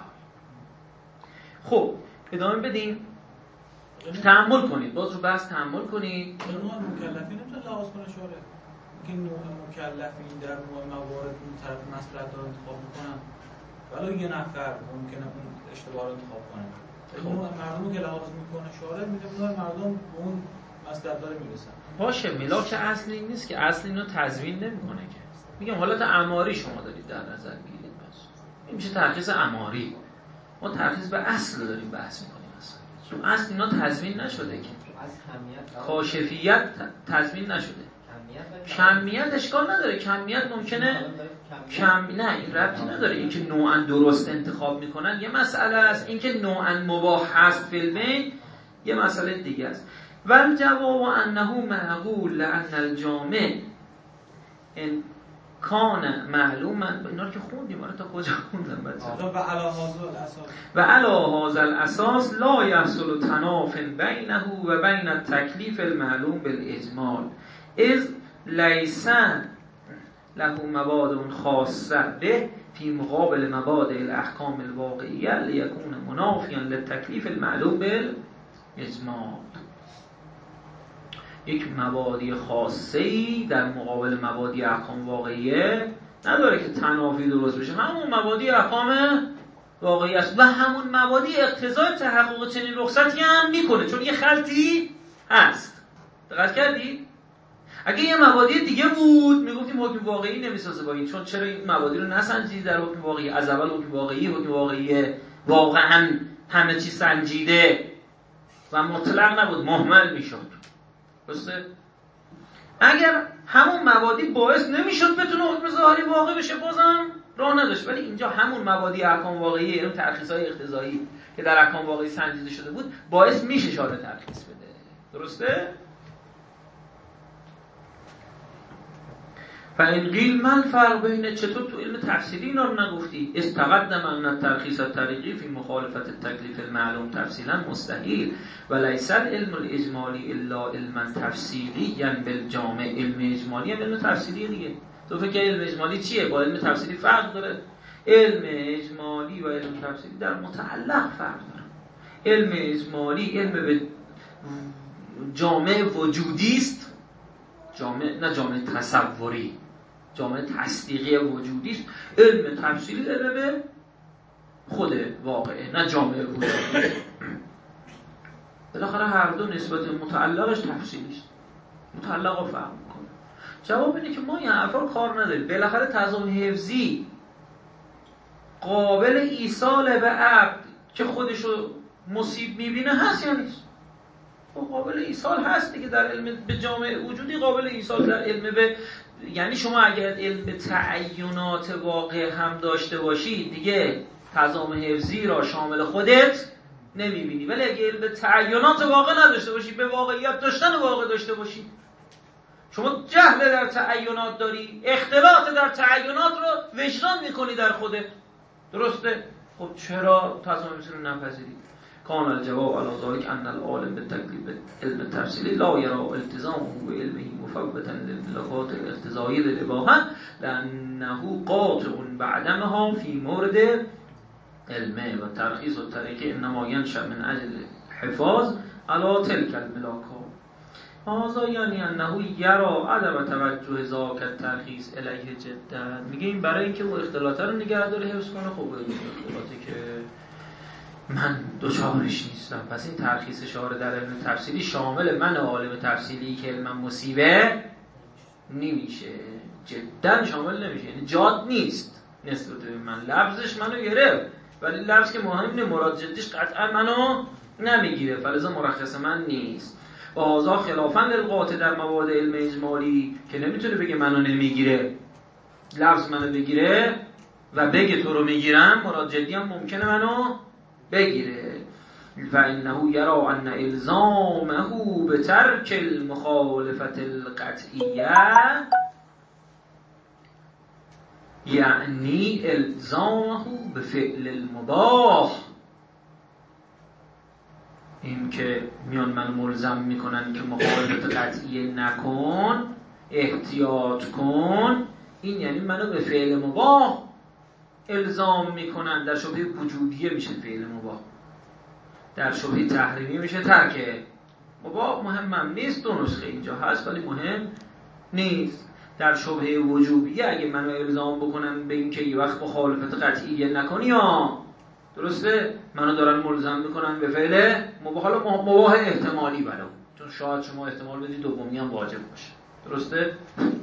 خب ادامه بدیم، تأمل کنید، باز رو بحث تأمل کنید. نوع مکلفین نمیتونه لحاظ کنه شارع که نوع مکلفین در نوع موارد اون طرف مصلحت رو انتخاب میکنن، ولی یه نفر ممکنه اون اشتباه رو انتخاب کنه. نوع مردم که لحاظ میکنه شارع میگه نوع مردم به اون مصلحت داره میرسن. باشه، ملاک اصلی این نیست که اصل اینو تضمین نمیکنه که. میگم حالت اماری شما دارید در نظر میگیرید، باز این میشه ترخیص اماری. ما ترخیص به اصل داریم بحث میکنیم اصلا. چون اصل اینا تضمین نشده که. کاشفیت تضمین نشده. کمیت اشکال نداره، کمیت ممکنه نه این ربطی نداره. این که نوعا درست انتخاب میکنن یه مسئله است، این که نوعا مباح هست فی البین یه مسئله دیگه است. والجواب انه معقول لان الجامع ان کان معلوما. اینا رو که خوندیم، آره تا کجا خوندم بچه‌ها؟ و علی هذا الاساس لا یحصل تناف بینه و بین التکلیف المعلوم بالاجمال اذ لیس له مبادئ خاصه به فی مقابل مبادئ الاحکام الواقعیه لیکون منافیا للتکلیف المعلوم بالاجمال. یک مبادی خاصه‌ای در مقابل مبادی احکام واقعیه نداره که تنافی درست بشه. همون مبادی احکام واقعی است و همون مبادی اقتضای تحقق چنین رخصتی هم میکنه، چون یه خلطی هست. دقت کردید؟ اگه یه مبادی دیگه بود میگفتیم حکم واقعی نمیسازه با این، چون چرا این مبادی رو نسنجید در حکم واقعی؟ از اول حکم واقعی واقعا همه چی سنجیده و مطلق نبود، مهمل میشد. درسته؟ اگر همون مبادی باعث نمیشد بتونه حکم ظاهری واقع بشه، بازم راه نداشت. ولی اینجا همون مبادی احکام واقعی، یعنی ترخیص‌های اقتضایی که در احکام واقعی سنجیده شده بود، باعث میشه شارع ترخیص بده. درسته؟ فإن قیل من فرق بین، چطور تو علم تفصیلی اینا رو نگفتی؟ استقدم ان الترخیص الطریقی فی مخالفت التکلیف المعلوم تفصیلا مستحیل و لیس العلم الاجمالی الا علما تفصیلیا بالجامع. علم اجمالی هم علم تفصیلی دیگه. تو فکر علم اجمالی چیه؟ با علم تفصیلی فرق داره؟ علم اجمالی و علم تفصیلی در متعلق فرق داره. علم اجمالی علم به جامع وجودی است، جامع نه جامع تصوری، جامع تصدیقی وجودی است. علم تفصیلی علم به خود واقعه، نه جامع وجودی. بالاخره هر دو نسبت متعلقش تفصیلی است، متعلق رو فهم میکنه. جواب اینه که ما این حرفا کار نداریم. بالاخره تضامن حفظی قابل ایصال به عبد که خودشو مصیب میبینه هست یا نیست؟ قابل ایصال هست دیگه. در علم به جامع وجودی قابل ایصال، در علم به، یعنی شما اگر علم به تعینات واقع هم داشته باشی دیگه تضامن حفظی را شامل خودت نمیبینی. ولی اگر علم به تعینات واقع نداشته باشی، به واقعیت داشتن واقع داشته باشی، شما جهل در تعینات داری، اختلاط در تعینات رو وجدان میکنی در خودت. درسته؟ خب چرا تضامن حفظی رو نپذیری؟ کان الجواب علی ذلك ان العالم بالتکلیف علم التفصیلی لا یرى التزامه بعلمه مفوتا للملكات الاقتضائیه للاباحه لانه قاطع بعدمها فی مورد علمه و ترخیص و طریقه انما ینشأ من اجل حفاظ علی تلك الملاکات. هذا یعنی انه یرى عدم توجه ذاک الترخیص الیه جدا. میگه این برای اینکه اون اختلاط رو نگه داره، حفظ کنه. خب این اختلاطی که من دوچارش نیستم، پس این ترخیص شارع در علم تفصیلی شامل من عالم تفصیلی که علم مصیبه نمیشه، جدا شامل نمیشه. یعنی جاد نیست نسبت به من. لفظش منو گرفت ولی لفظ که مهم اینه، مراد جدیش قطعا منو نمیگیره، فلذا مرخص من نیست. و هذا خلافا للقاطع در مواد علم اجمالی که نمیتونه بگه منو نمیگیره، لفظ منو بگیره و بگه تو رو میگیرم، مراد جدی هم ممکنه منو بگیره. فإنه یرى ان الزامه بترک المخالفت القطعیه یعنی الزامه بفعل المباح. این که میان من ملزم میکنن که مخالفت قطعیه نکن، احتیاط کن، این یعنی منو به فعل مباح الزام میکنن. در شبهه وجودیه میشه فعل مباح، در شبهه تحریمی میشه ترک مباح. مهمم نیست، دو نسخه اینجا هست ولی مهم نیست. در شبهه وجوبیه اگه منو الزام بکنن به این که یه وقت مخالفت قطعیه نکنی، یا درسته منو دارن ملزم میکنن به فعل مباح، حالا مباح احتمالی برام، چون شاید شما احتمال بدید دومی هم واجب باشه. درسته؟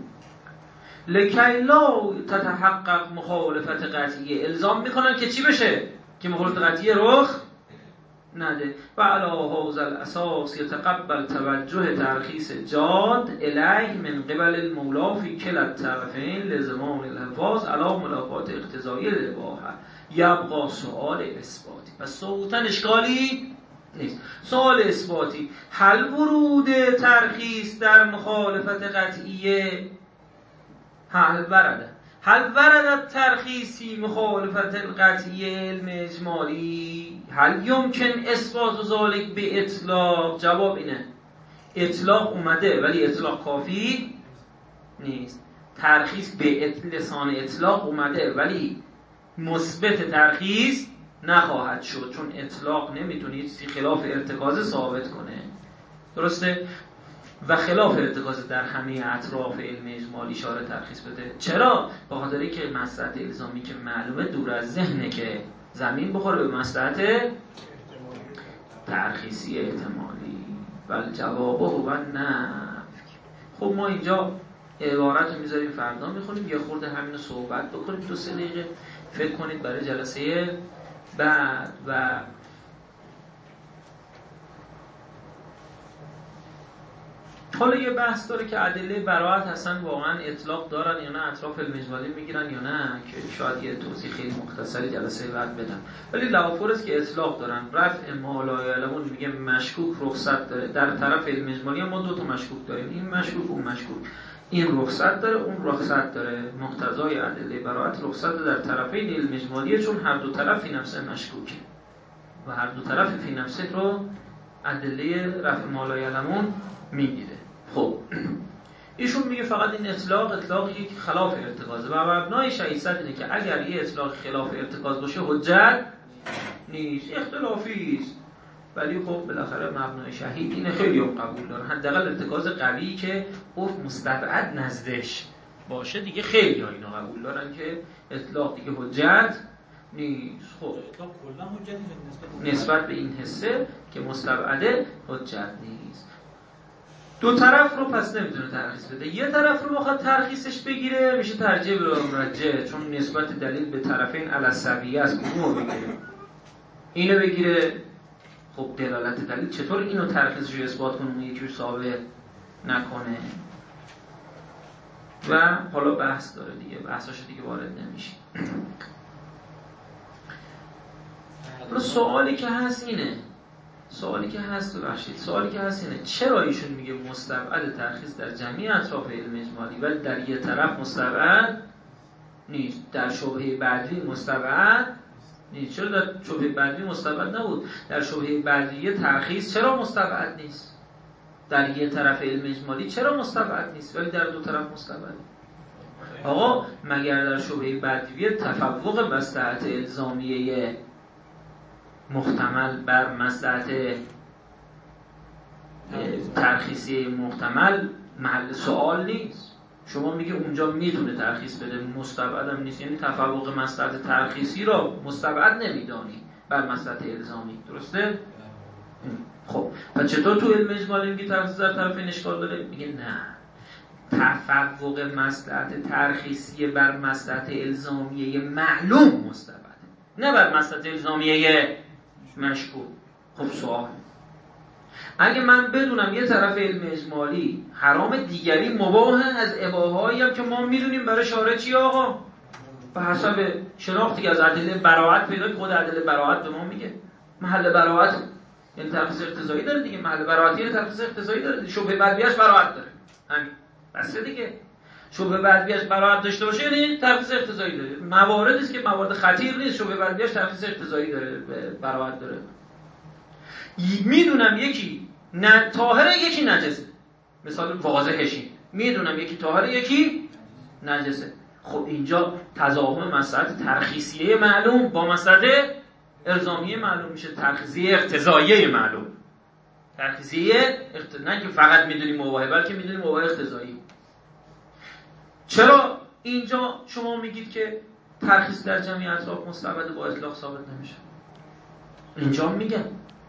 لکی لا تتحقق مخالفت قطعیه، الزام میکنن که چی بشه؟ که مخالفت قطعیه رخ نده. و علی هذا الاساس یتقبل توجه ترخیص جاد الیه من قبل المولا فی کلا الطرفین لزمان الحفاظ علی ملاقات اقتضایی الاباحه. یبقى سؤال اثباتی. پس صوتا اشکالی نیست. سؤال اثباتی، هل ورود ترخیص در مخالفت قطعیه هل ورد ترخیصی مخالفت القطعیه علم اجمالی؟ هل یمکن اثبات ذلك به اطلاق؟ جواب اینه، اطلاق اومده ولی اطلاق کافی نیست. ترخیص به لسان اطلاق اومده ولی مثبت ترخیص نخواهد شد، چون اطلاق نمیتونه چیزی خلاف ارتکاز ثابت کنه. درسته؟ و خلاف ارتکاز در همه اطراف علم اجمالی شارع ترخیص بده. چرا؟ به خاطر اینکه مصلحت الزامی که معلومه دور از ذهنه که زمین بخوره به مصلحت ترخیصی احتمالی. بل جوابه و نفی. خب ما اینجا عبارت رو میذاریم، فردا میخونیم، یه خورده همین رو صحبت بکنیم 2-3 دقیقه، فکر کنید برای جلسه بعد. و حالا یه بحث داره که ادله براءت اصلا واقعا اطلاق دارن یا نه، اطراف علم اجمالی میگیرن یا نه، که شاید یه توضیح خیلی مختصری جلسه بعد بدم. ولی لوافرز که اطلاق دارن، رفع ما لا یعلمون میگه مشکوک رخصت داره. در طرف علم اجمالی ما دو تا مشکوک داریم، این مشکوک اون مشکوک، این رخصت داره اون رخصت داره. مقتضای ادله براءت رخصت در طرفین علم اجمالیه، چون هر دو طرف فی نفسه مشکوکه و هر دو طرف فی نفسه رو ادله رفع ما لا یعلمون میگیره. خب ایشون میگه فقط این اطلاق یک خلاف ارتکازه و مبنای شهیست اینه که اگر یه اطلاق خلاف ارتکاز باشه حجت نیست، اختلافی است. ولی خب بالاخره مبنای شهید اینه، خیلی هم قبول دارن، حداقل ارتکاز قوی که گفت مستبعد نزدش باشه دیگه خیلی ها اینا قبول دارن که اطلاق دیگه حجت نیست. خب اطلاق کلا حجت نیست نسبت به این حسه که مستبعده حجت نیست. دو طرف رو پس نمیتونه ترخیص بده. یه طرف رو بخواد ترخیصش بگیره میشه ترجیح به مرجع، چون نسبت دلیل به طرفین علسویه است. اونو بگیره اینو بگیره، خب دلالت دلیل چطور اینو ترخیصش رو اثبات کنه اون یکی رو ثابت نکنه؟ و حالا بحث داره دیگه، بحثاش دیگه وارد نمیشه. حالا سوالی که هست اینه، سوالی که هست اینه چرا ایشون میگه مستبعد ترخیص در جمعی اطراف علم اجمالی ولی در یه طرف مستبعد نیست، در شبهه بعدی مستبعد نیست؟ چرا در شبهه بعدی مستبعد نبود؟ در شبهه بعدی ترخیص چرا مستبعد نیست؟ در یه طرف علم اجمالی چرا مستبعد نیست ولی در دو طرف مستبعد؟ آقا مگر در شبهه بعدی تفوق مصلحت الزامیه محتمل بر مصلحت ترخیصی محتمل محل سوال نیست؟ شما میگه اونجا میتونه ترخیص بده، مستبعدم نیست، یعنی تفوق مصلحت ترخیصی را مستبعد نمیدانی بر مصلحت الزامی، درسته؟ خب و چطور تو علم اجمالی میگه ترخیص در طرفین اشکال داره؟ میگه نه، تفوق مصلحت ترخیصی بر مصلحت الزامیه معلوم مستبعده، نه بر مصلحت الزامیه مشکوک. خب سوال، اگه من بدونم یه طرف علم اجمالی حرام دیگری مباهه از اباهایی هم که ما میدونیم برای شارع چی آقا؟ به حسب شناختی که از ادله براءت پیدا که خود ادله براءت به ما میگه محل براءت یعنی ترخیص اقتضایی داره دیگه، محل براءت یعنی ترخیص اقتضایی داره، شبهه بدویش براءت داره، همین بس دیگه. شبهه بدویش براءت داشته باشه یعنی ترخیص اقتضایی داره. مواردی است که موارد خطیر نیست، شبهه بدویش ترخیص اقتضایی داره، براءت داره. میدونم یکی طاهره یکی نجسه، مثال واضحش میدونم یکی طاهره یکی نجسه. خب اینجا تضاهم مصلحت ترخیصیه معلوم با مصلحت الزامیه معلوم میشه، ترخیصیه اقتضاییه معلوم، ترخیصیه نه که فقط میدونیم مباح بلکه میدونیم مباح اقتضایی. چرا اینجا شما میگید که ترخیص در جمعی اطراف مستبعد با اطلاق ثابت نمیشه؟ اینجا میگم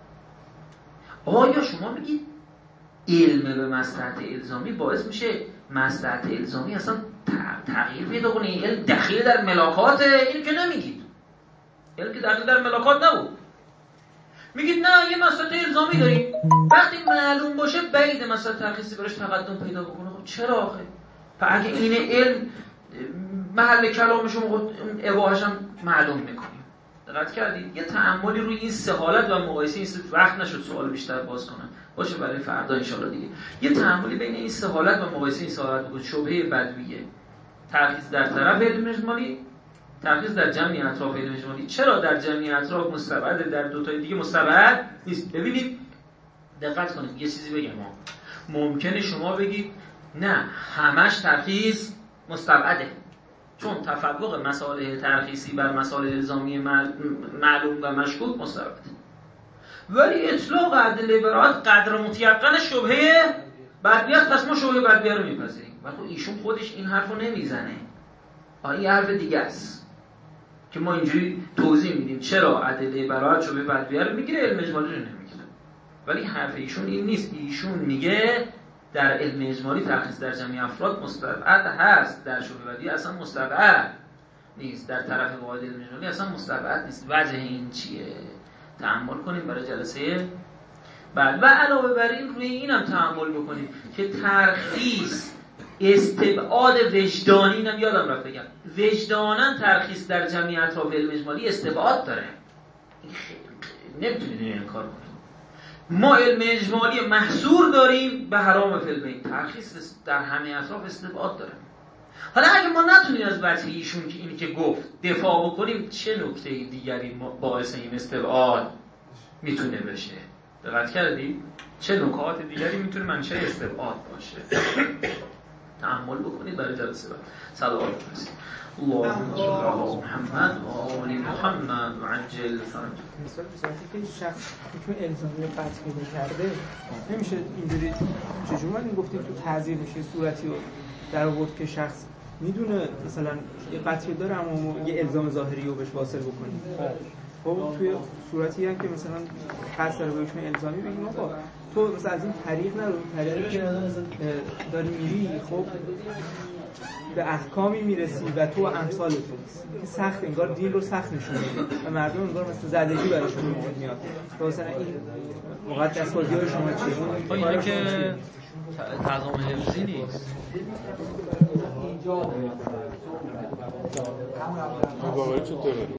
آیا شما میگید علم به مصلحت الزامی باعث میشه مصلحت الزامی اصلا تغییر پیدا کنه؟ علم دخیل در ملاکات؟ این که نمیگید، علم که دخیل در ملاکات نبود. میگید نه یه مصلحت الزامی داریم، وقتی معلوم باشه بعید مصلحت ترخیصی برش تقدم پیدا بکنه. خب چرا آخه؟ اگه این علم محل کلامشون اباحش هم معلوم میکنیم. دقت کردید؟ یه تأملی روی این سه حالت و مقایسه، این وقت نشد سوال بیشتر باز کنم، باشه برای فردا ان شاءالله دیگه. یه تأملی بین این سه حالت و مقایسه این سه حالت بکنید. شبهه بدویه، ترخیص در طرف علم اجمالی، ترخیص در جمعی اطراف علم اجمالی. چرا در جمعی اطراف مستبعد، در دو تای دیگه مستبعد نیست؟ ببینید دقت کنید، یه چیزی بگم ممکنه شما بگید نه همش ترخیص مستبعده، چون تفوق مسائل ترخیصی بر مسائل الزامی معلوم و مشکوک مستبعده، ولی اطلاق ادله براءت قدر متیقن شبهه بدویه است، پس ما شبهه بدویه رو میپذیریم. و خب ایشون خودش این حرفو نمیزنه، این حرف دیگه است که ما اینجوری توضیح میدیم چرا ادله براءت شبهه بدویه رو میگیره علم اجمالی رو نمیگیره. ولی حرف ایشون این نیست، ایشون میگه در علم اجمالی ترخیص در جمعی افراد مستبعد هست، در شبهه بدویه اصلا مستبعد نیست، در طرف واحد علم اجمالی اصلا مستبعد نیست. وجه این چیه؟ تأمل کنیم برای جلسه بله و علاوه بر این روی اینم تأمل بکنید که ترخیص استبعاد وجدانی، اینم یادم رفت بگم، وجداناً ترخیص در جمعی اطراف علم اجمالی استبعاد داره، نمیتونید این کار کنید. ما علم اجمالی محصور داریم به حرام فی البین، ترخیص در همه اطراف استبعاد داره. حالا اگه ما نتونیم از وجه ایشون که اینی که گفت دفاع بکنیم، چه نکته دیگری باعث این استبعاد میتونه بشه؟ دقت کردید؟ چه نکات دیگری میتونه منشأ استبعاد باشه؟ تأمل بکنید برای جلسه بعد. صلوات بفرستید. اللهم صل علی محمد و آل محمد و عجل فرجه. مثلا که شخص میتونه الزامی قطع پیدا کرده، نمیشه اینجوری چجوری من گفتیم تو تعزیر میشه صورتی رو در آورد که شخص میدونه مثلا یه قطعی داره اما یه الزام ظاهری رو بهش واصل بکنیم. خب توی صورتی هم که مثلا قصد داره بهش الزامی بگیم آقا تو مثلا از این طریق نرو، طریقی که داری میری خب به احکامی میرسی و تو امثالتون سخت، انگار دین رو سخت نشون میده و مردم انگار مثل زدگی براشون میاد. مثلا این واقعا دستبازی‌های شما چیه؟ اینه که تضامن حفظی نیست. باوری چطوره؟